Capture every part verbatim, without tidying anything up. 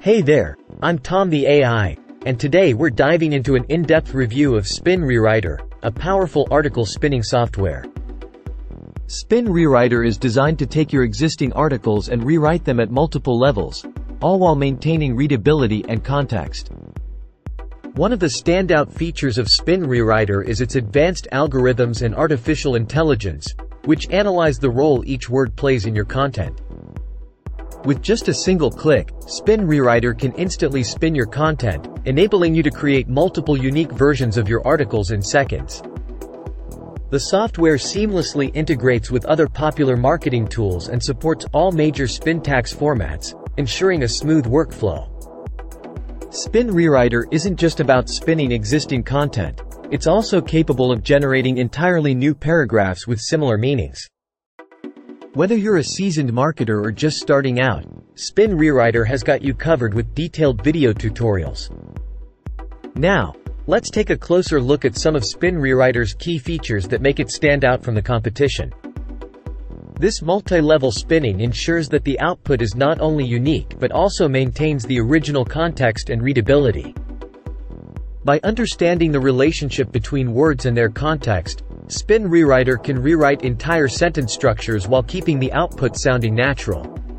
Hey there, I'm Tom the A I, and today we're diving into an in-depth review of Spin Rewriter, a powerful article spinning software. Spin Rewriter is designed to take your existing articles and rewrite them at multiple levels, all while maintaining readability and context. One of the standout features of Spin Rewriter is its advanced algorithms and artificial intelligence, which analyze the role each word plays in your content. With just a single click, Spin Rewriter can instantly spin your content, enabling you to create multiple unique versions of your articles in seconds. The software seamlessly integrates with other popular marketing tools and supports all major syntax formats, ensuring a smooth workflow. Spin Rewriter isn't just about spinning existing content, it's also capable of generating entirely new paragraphs with similar meanings. Whether you're a seasoned marketer or just starting out, Spin Rewriter has got you covered with detailed video tutorials. Now, let's take a closer look at some of Spin Rewriter's key features that make it stand out from the competition. This multi-level spinning ensures that the output is not only unique but also maintains the original context and readability. By understanding the relationship between words and their context, Spin Rewriter can rewrite entire sentence structures while keeping the output sounding natural.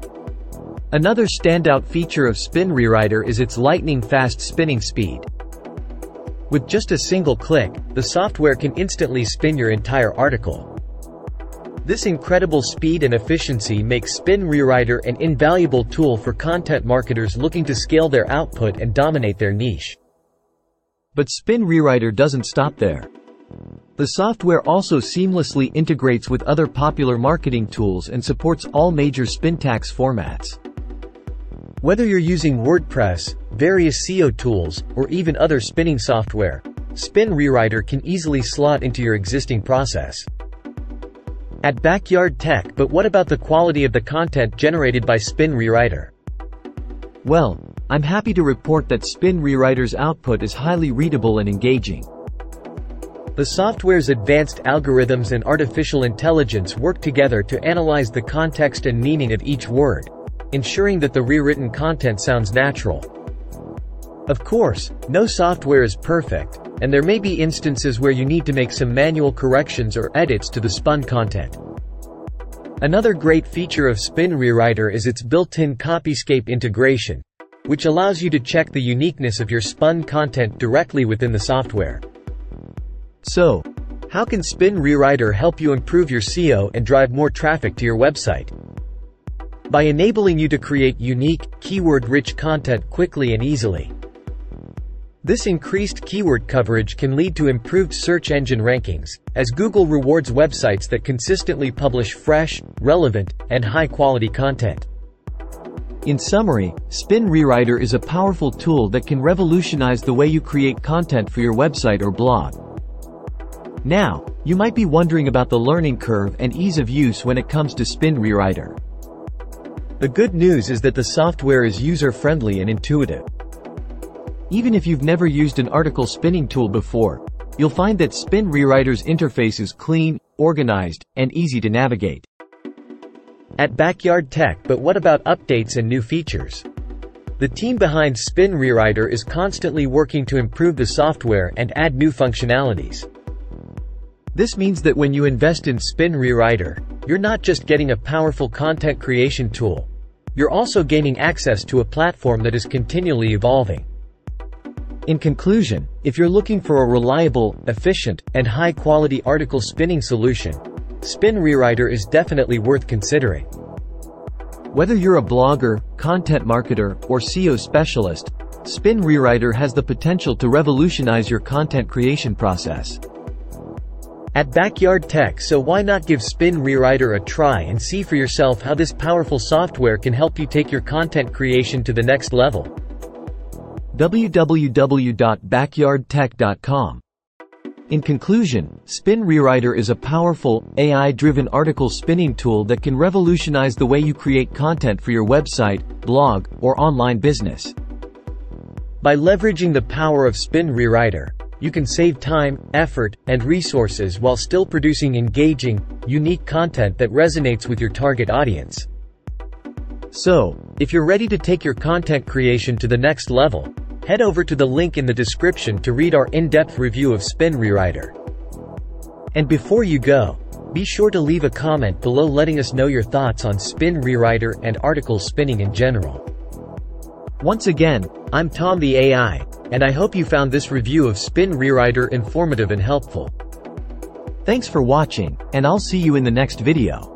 Another standout feature of Spin Rewriter is its lightning-fast spinning speed. With just a single click, the software can instantly spin your entire article. This incredible speed and efficiency makes Spin Rewriter an invaluable tool for content marketers looking to scale their output and dominate their niche. But Spin Rewriter doesn't stop there. The software also seamlessly integrates with other popular marketing tools and supports all major syntax formats. Whether you're using WordPress, various S E O tools, or even other spinning software, Spin Rewriter can easily slot into your existing process. At Backyard Tech, but what about the quality of the content generated by Spin Rewriter? Well, I'm happy to report that Spin Rewriter's output is highly readable and engaging. The software's advanced algorithms and artificial intelligence work together to analyze the context and meaning of each word, ensuring that the rewritten content sounds natural. Of course, no software is perfect, and there may be instances where you need to make some manual corrections or edits to the spun content. Another great feature of Spin Rewriter is its built-in Copyscape integration, which allows you to check the uniqueness of your spun content directly within the software. So, how can Spin Rewriter help you improve your S E O and drive more traffic to your website? By enabling you to create unique, keyword-rich content quickly and easily. This increased keyword coverage can lead to improved search engine rankings, as Google rewards websites that consistently publish fresh, relevant, and high-quality content. In summary, Spin Rewriter is a powerful tool that can revolutionize the way you create content for your website or blog. Now, you might be wondering about the learning curve and ease of use when it comes to Spin Rewriter. The good news is that the software is user-friendly and intuitive. Even if you've never used an article spinning tool before, you'll find that Spin Rewriter's interface is clean, organized, and easy to navigate. At Backyard Tech, but what about updates and new features? The team behind Spin Rewriter is constantly working to improve the software and add new functionalities. This means that when you invest in Spin Rewriter, you're not just getting a powerful content creation tool, you're also gaining access to a platform that is continually evolving. In conclusion, if you're looking for a reliable, efficient, and high-quality article spinning solution, Spin Rewriter is definitely worth considering. Whether you're a blogger, content marketer, or S E O specialist, Spin Rewriter has the potential to revolutionize your content creation process. At Backyard Tech, so why not give Spin Rewriter a try and see for yourself how this powerful software can help you take your content creation to the next level. w w w dot backyard tech dot com. In conclusion, Spin Rewriter is a powerful, A I-driven article spinning tool that can revolutionize the way you create content for your website, blog, or online business. By leveraging the power of Spin Rewriter, you can save time, effort, and resources while still producing engaging, unique content that resonates with your target audience. So, if you're ready to take your content creation to the next level, head over to the link in the description to read our in-depth review of Spin Rewriter. And before you go, be sure to leave a comment below letting us know your thoughts on Spin Rewriter and article spinning in general. Once again, I'm Tom the A I, and I hope you found this review of Spin Rewriter informative and helpful. Thanks for watching, and I'll see you in the next video.